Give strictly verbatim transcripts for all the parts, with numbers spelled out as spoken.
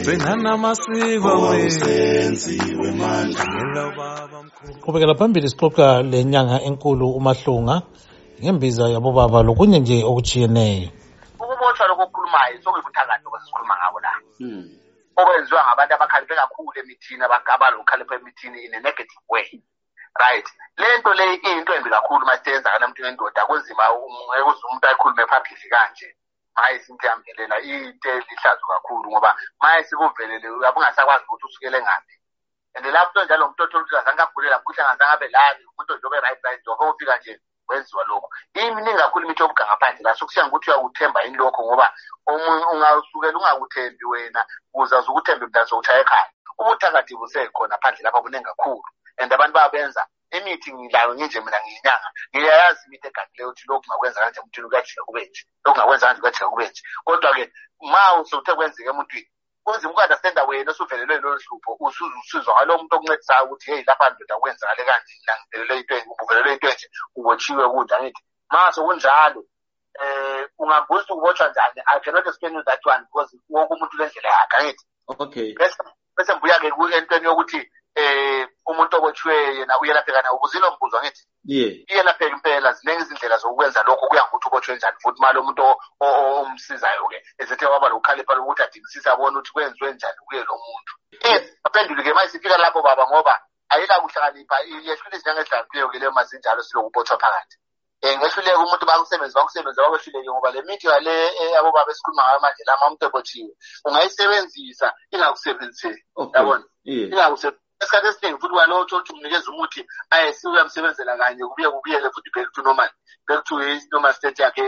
gcinana amasiko wenziwe manje. Qhubekela phambili sixoxa lenyanga enkulu uMahlunga ngembiza yabo baba lokunye nje okujiyeneyo. Ukubotshwa lokukhulumayo sokuyibuthakathi okwesikhuluma ngabo la. Mhm. Okwenziwa ngabantu abakhaliphe kakhulu emithini abagaba lokukhalipha emithini in a negative way. Right. Lento le into embi kakhulu masenza kana umuntu wendoda kunzima ukuze umuntu ayikhulume public kanje. Hayi sintiyambelela into lihlazo kakhulu ngoba maye sikuvelele uyabungasakwazi ukuthi usukele ngaphi. And lapho njalo umuntu othola azange agulela kuhle ngazange abe lani umuntu njobe right right njobe ufika nje wenziwa lokho. Iminingi kakhulu imithi yobuga ngaphandle la sokusiya ukuthi uyakuthemba yini lokho ngoba ungasukela ungakuthembi wena uzaza ukuthemba mntazo uthaya ekhaya. Ubuthakathi busekhona phandle lapha kuningi kakhulu. And abantu babenza imithi ngilayo nginje mina ngiyinyanga ngiyayazi imithi egangileyo ukuthi lokhu ngakwenza kanje emntwini ukajika kubenje lokhu ngakwenza kanje ukajika kubenje kodwa ke ma usuthe kwenzeke emntwini kunzima uku-understand wena osuvelelwe lolu hlupho usuzwa ngalo muntu okuncedisayo ukuthi hey lapha ndoda kwenzakale kanje mina ngivelelwe into enje uvelelwe into enje ubotshiwe kunje angithi mase kunjalo eh ungambuza ukubotshwa njani I cannot explain you that one because wonke umuntu lendlela yakhe angithi okay bese bese mbuya ke entweni yokuthi eh umuntu obotshiwe yena uyelapheka na ubuzilo mbuzo ngithi yeah iyelapheka impela ziningi izindlela zokwenza lokho kuya ngokuthi ubotshwe njani futhi mali umuntu omsizayo ke esethe waba lokukhalipha lokuthi adingisisa abone ukuthi kwenziwe njani kuye lo muntu eh aphendule ke manje sifika lapho baba ngoba ayila kuhlakanipha yehlule izinyangehlayo ke leyo mazinjalo silokubotshwa phakathi eh ngehluleke umuntu bakusebenza bakusebenza bakwehluleke ngoba le mithi yale abo baba esikhuluma ngayo manje lama umuntu ebotshiwe ungayisebenzisa ingakusebenzisi yabona ingakusebenzisi esikhathi esiningi futhi walo uthi umnikeza umuthi aye siyamsebenzela kanye kubuye kubuyele futhi back to normal back to his normal state yakhe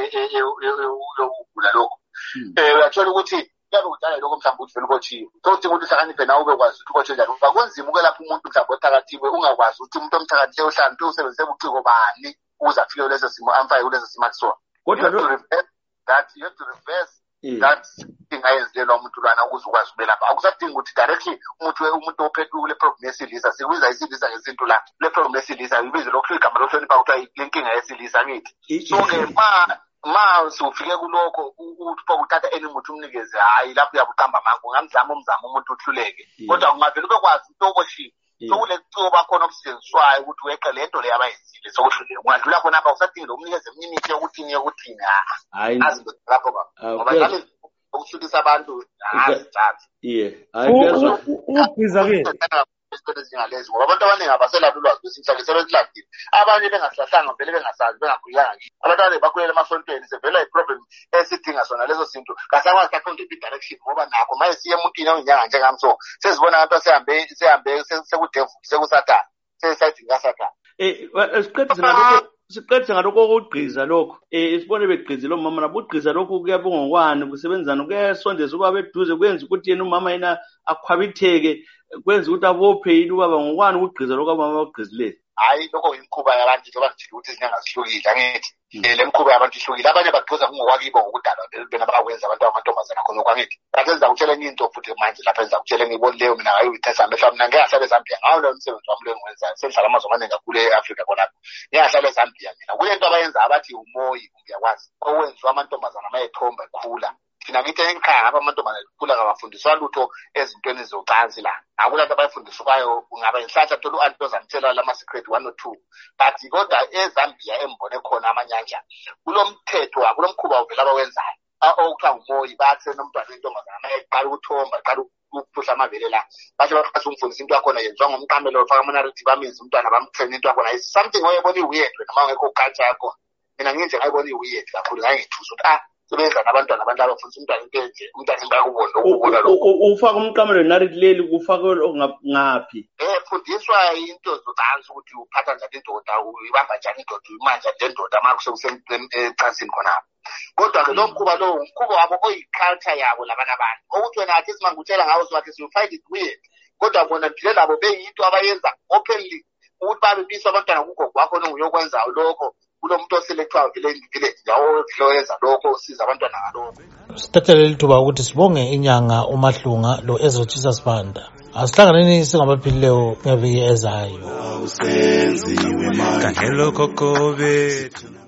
yokugula lokho eh uyathola ukuthi yabe kudala lokho mhlawumbe uthi vele ubotshiwe sokuthi umuntu uhlakaniphe nawe ubekwazi ukuthi ubotshe njani ngoba kunzima ukwelapha umuntu mhlawumbe othakathiwe ungakwazi ukuthi umuntu omthakathiwe uhlambe usebenzise ubuciko bani ukuze afike kuleso simo amfaye kuleso simo akusona kodwa that you have to reverse that thing ayenzelwa umuntu lwana ukuze ukwazi ubelapha akusadingi ukuthi directly umuntu umuntu ophethe kule problem yesilisa sikubiza isilisa ngesinto la le problem yesilisa ibizo lokho igama lohlonipha ukuthi inkinga yesilisa ngithi so ke ma ma usufike kuloko uthi uthatha eni umuntu umnikeze hayi lapho uyabuqamba amango ngamzama umzamo umuntu uhluleke kodwa kungavela ubekwazi into oboshiwe sokule cuba khona okusetshenziswayo ukuthi weqe lento le abayizile sokuhluleka ungadlula khona apha usadinga lo umnikeze eminye imithi yokuthini yokuthini hayi azi lapho baba ngoba njalo ukuhlulisa abantu azithathe yeah hayi ubhiza ke isikole singalezi ngoba abantu abaningi abaselaphi ulwazi besinhlalo sebesilaphile abanye bengahlahlanga vele bengasazi bengakhulanga abantwana bakhulela emasontweni sevela iproblem esidinga sona lezo zinto kasakwazi kakhulu direction ngoba nakho maye siye emuntwini oyinyanga njengamso sesibona abantu sehambe sehambe sekudevu sekusathana sesidinga sathana eh siqedise ngalokho siqedise ngalokho okugqiza lokho eh isibone begqiza lo mama nabo ugqiza lokho kuyabongokwani kusebenzana kuyasondeza ukuba beduze kwenza ukuthi yena umama yena akhwabitheke kwenza ukuthi abophe yini ubaba ngokwani ukugqiza lokho abama bagqizile hayi lokho imkhuba yabantu njengoba ngithi ukuthi izinyanga zihlukile angithi le mkhuba yabantu ihlukile abanye bagqiza ngokwakibo ngokudala bena bakwenza abantu amantombazana khona okwangithi kanti enza ukutshela enye into futhi manje lapha enza ukutshela ngiboni leyo mina ngayo uyithetha amehlo mina ngiyahlala eZambia ngawo lo msebenzi wami lo engiwenzayo sengihlala amazwe amaningi kakhulu eAfrica khona ngiyahlala eZambia mina kule nto abayenza abathi umoyi uyakwazi owenziwa amantombazana mayethomba ekhula thina ngithi ekhaya ngapha amantombazana ekhula ngabafundiswa lutho ezintweni zocansi la akulanto abayifundiswayo ungaba inhlanhla thola u-anti ozamtshela lama secret one or two but kodwa eZambia embone khona amanyanja kulo mthetho kulo mkhuba uvela abawenzayo okuthiwa umoyi bathi nomntwana wentombazana mayeqala ukuthomba eqala ukuphuhla amabele la bathi baqasa umfundisi into yakhona yenziwa ngomqamelo ofaka amanarrative bamenza umntwana bamtrain into yakhona is something oyebona i-weird wena ma ungekho culture yakho mina nginje ngayibona i-weird kakhulu ngayengithusa ukuthi ah sebenza nabantwana abantu abafundisa umntwana into enje umntwana bayakubona ukubona lokho ufaka umqamelo narrative leli kufaka ngaphi eh fundiswa into zocansi ukuthi uphatha njani indoda uyibamba njani indoda uyimanja lendoda ma kusecansini khona kodwa ke lo mkhuba lo umkhuba wabo oyiculture yabo labana abantu ukuthi wena athi simangutshela ngawo siwathi you find it weird kodwa bona phile labo beyinto abayenza openly ukuthi babe biswa abantwana kugogo wakho nonguyokwenza lokho kulo muntu oselectwa village village yawo floyenza lokho usiza abantwana ngalokho sithathelele lithuba ukuthi sibonge inyanga uMahlunga lo Ezra Jesus Banda asihlanganeni singabaphilileyo ngeviki ezayo Kanhelo kokobethu